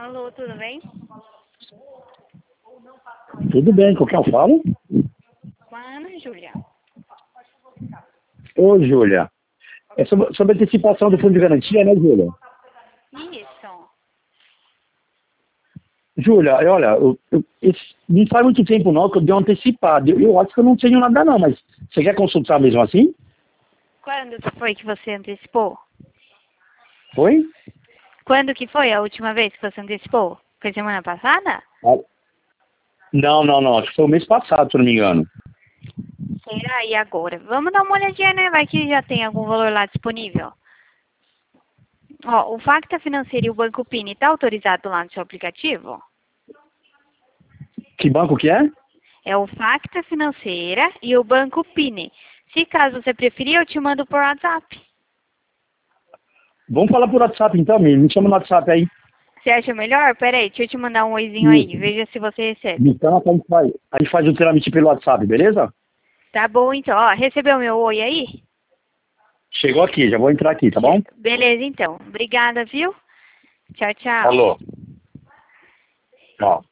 Alô, tudo bem? Tudo bem, com quem eu falo? Com a Ana Júlia. Ô, Júlia. É sobre a antecipação do fundo de garantia, né, Júlia? Isso. Júlia, olha, não faz muito tempo não que eu dei uma antecipada. Eu acho que eu não tenho nada não, mas você quer consultar mesmo assim? Quando que foi que você antecipou? Foi? Quando que foi a última vez que você antecipou? Foi semana passada? Ah, não. Acho que foi o mês passado, se eu não me engano. Será? E agora? Vamos dar uma olhadinha, né? Vai que já tem algum valor lá disponível. Ó, o Facta Financeiro e o Banco Pini tá autorizado lá no seu aplicativo? Que banco que é? É o Facta Financeira e o Banco Pini. Se caso você preferir, eu te mando por WhatsApp. Vamos falar por WhatsApp então, me chama no WhatsApp aí. Você acha melhor? Peraí, deixa eu te mandar um oizinho aí. Isso. Veja se você recebe. Então a gente faz o trâmite pelo WhatsApp, beleza? Tá bom, então. Ó, recebeu meu oi aí? Chegou aqui, já vou entrar aqui, tá bom? Beleza, então. Obrigada, viu? Tchau, tchau. Falou. Tchau.